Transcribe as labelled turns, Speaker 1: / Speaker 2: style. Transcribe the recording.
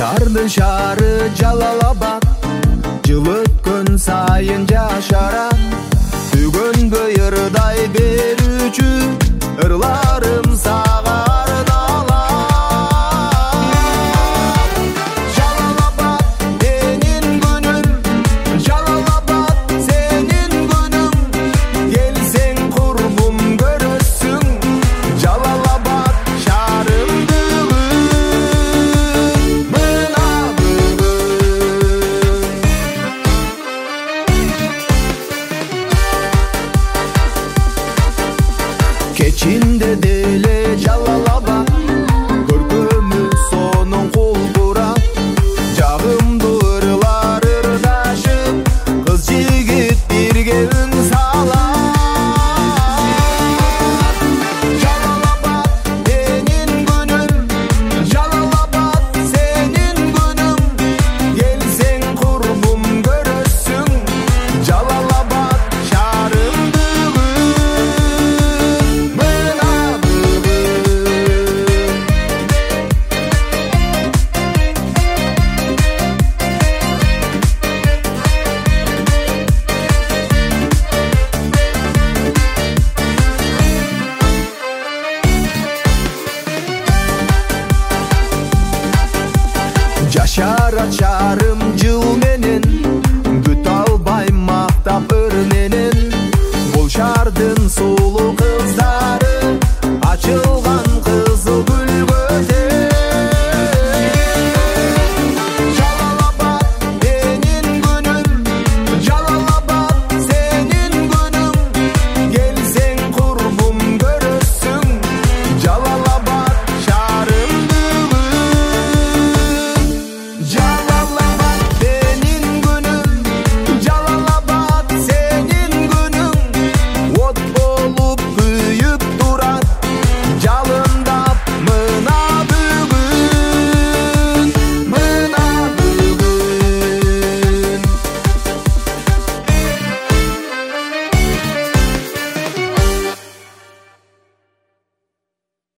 Speaker 1: Жардын шары Жалал-Абад, жыл өткөн сайын жашарат. Бүгүн бөйөрдай берүүчү ырларым сага арналат. Жалал-Абад менин күнүм, Жалал-Абад сенин күнүң. Келсең курбум көрөсүң, Жалал-Абад шаарым бүгүн. Мына кечинде деле Жалал-Абад, көркөмү сонун кулдурат. Жагымдуу ырлар ырдашып, кыз жигит бирге үн салат. Жалал-Абад менин күнүм, Жалал-Абад сенин күнүң. Келсең курбум көрөсүң, Жалал-Абад шаарым бүгүн. Мына жашарат шаар